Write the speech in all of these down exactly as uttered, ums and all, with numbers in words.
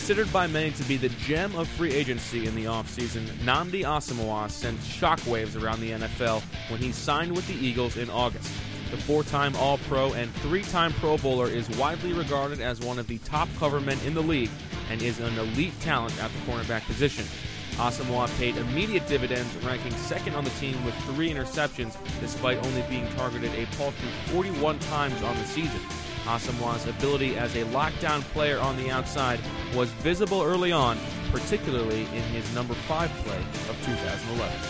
Considered by many to be the gem of free agency in the offseason, Nnamdi Asomugha sent shockwaves around the N F L when he signed with the Eagles in August. The four-time All-Pro and three-time Pro Bowler is widely regarded as one of the top covermen in the league and is an elite talent at the cornerback position. Asomugha paid immediate dividends, ranking second on the team with three interceptions, despite only being targeted a paltry forty-one times on the season. Asomugha's ability as a lockdown player on the outside was visible early on, particularly in his number five play of two thousand eleven.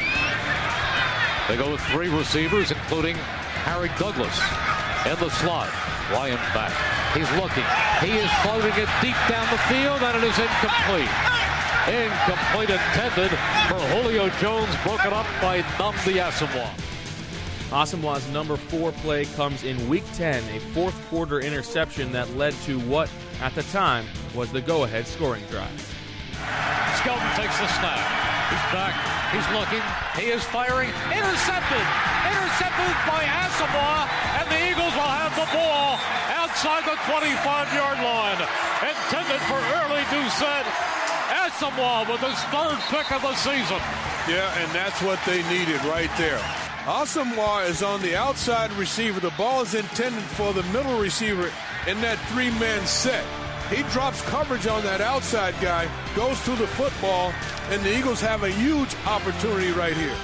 They go with three receivers, including Harry Douglas in the slot. Ryan back. He's looking. He is floating it deep down the field, and it is incomplete. Incomplete intended for Julio Jones, broken up by Nnamdi Asomugha. Asomugha's number four play comes in Week ten, a fourth quarter interception that led to what, at the time, was the go-ahead scoring drive. Skelton takes the snap. He's back. He's looking. He is firing. Intercepted. Intercepted by Asomugha, and the Eagles will have the ball outside the twenty-five-yard line. Intended for early Doucette. Asomugha with his third pick of the season. Yeah, and that's what they needed right there. Asomugha is on the outside receiver. The ball is intended for the middle receiver in that three-man set. He drops coverage on that outside guy, goes to the football, and the Eagles have a huge opportunity right here.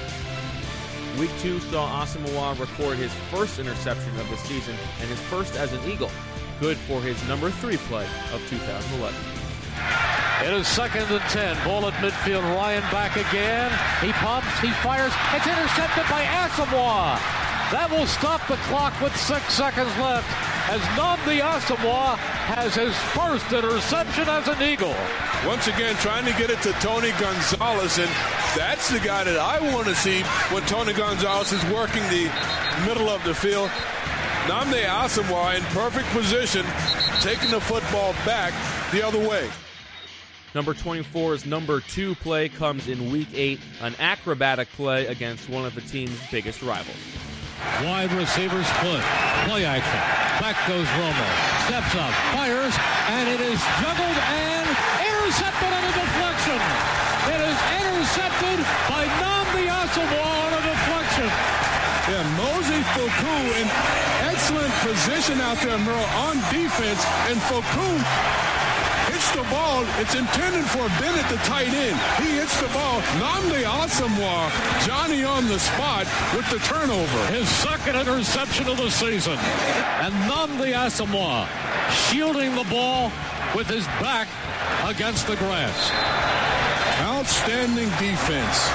Week two saw Asomugha record his first interception of the season and his first as an Eagle, good for his number three play of two thousand eleven. It is second and ten. Ball at midfield. Ryan back again. He pumps. He fires. It's intercepted by Asomugha. That will stop the clock with six seconds left as Nnamdi Asomugha has his first interception as an Eagle. Once again, trying to get it to Tony Gonzalez, and that's the guy that I want to see when Tony Gonzalez is working the middle of the field. Nnamdi Asomugha in perfect position, taking the football back the other way. Number twenty-four's number two play comes in Week eight, an acrobatic play against one of the team's biggest rivals. Wide receiver split. Play action. Back goes Romo. Steps up. Fires. And it is juggled and intercepted on a deflection. It is intercepted by Nnamdi Asomugha on a deflection. Yeah, Mosey Foucault in excellent position out there, Merle, on defense. And Foucault hits the ball. It's intended for Bennett, the tight end. He hits the ball. Nnamdi Asomugha, Johnny on the spot with the turnover. His second interception of the season. And Nnamdi Asomugha shielding the ball with his back against the grass. Outstanding defense.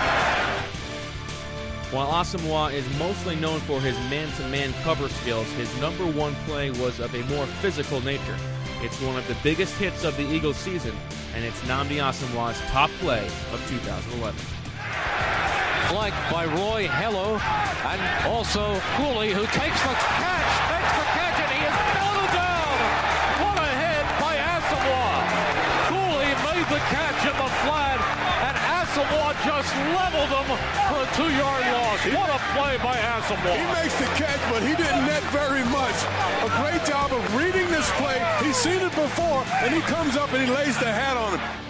While Asomugha is mostly known for his man-to-man cover skills, his number one play was of a more physical nature. It's one of the biggest hits of the Eagles season, and it's Nnamdi Asomugha's top play of two thousand eleven. Flanked by Roy Hello, and also Cooley, who takes the catch, takes the catch, and he is belted down. What a hit by Asomugha. Cooley made the catch in the flat, and Asomugha just leveled him for a two-yard loss. What a play by Asomugha. He makes the catch, but he didn't net very much. A great job of reading this play. He's seen it before, and he comes up and he lays the hat on him.